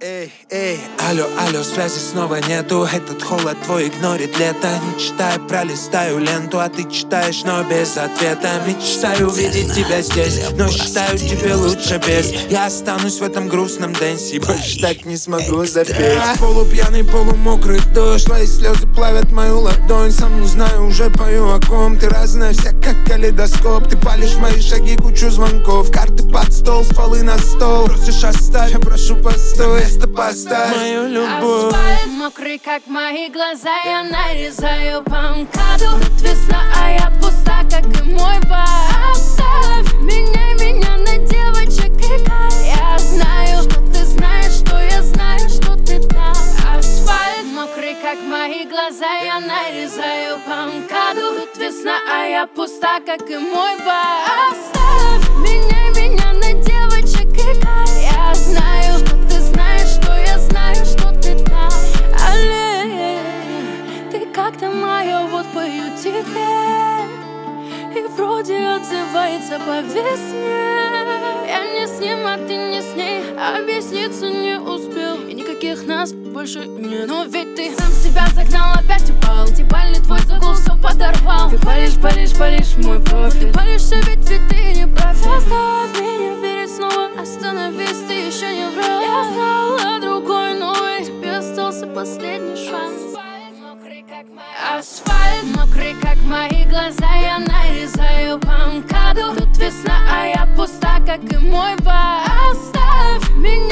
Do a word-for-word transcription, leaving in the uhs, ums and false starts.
Эй, эй, алло, алло, связи снова нету. Этот холод твой игнорит лето. Не читай, пролистаю ленту, а ты читаешь, но без ответа. Мечтаю увидеть тебя здесь, но считаю, тебе лучше без. Я останусь в этом грустном дэнсе, больше так не смогу запеть. Полупьяный, полумокрый дождь, твои слезы плавят мою ладонь. Сам не знаю, уже пою о ком. Ты разная вся, как калейдоскоп. Ты палишь мои шаги, кучу звонков. Карты под стол, стволы на стол. Просишь оставь, я прошу постой. Поставь мою любовь. Асфальт мокрый, как мои глаза. Я нарезаю по МКАДу. Тут весна, а я пуста, как и мой бар. Оставь меня, меня на девочек играй. Я знаю, что ты знаешь, что я знаю, что ты там. Асфальт мокрый, как мои глаза. Я нарезаю по МКАДу. Тут весна, а я пуста, как и мой бар. Оставь меня, меня на девочек играй. Я знаю, что ты знаешь, что я знаю, что ты там. Алле, ты как-то моя, вот пою тебе. И вроде отзывается по весне. Я не с ним, а ты не с ней. Объясниться не успел, и никаких нас больше нет. Но ведь ты сам себя загнал, опять упал. Дебальный твой загул все подорвал. Ты палишь, палишь, палишь мой профиль. Ты палишься, ведь, ведь ты не прав. Заставь меня верить снова. Остановись, ты еще не врал. Я знала другой, но и тебе остался последний шанс. Асфальт мокрый, как мои глаза. Я нарезаю по МКАДу. Тут весна, а я пуста, как и мой бар. Оставь меня.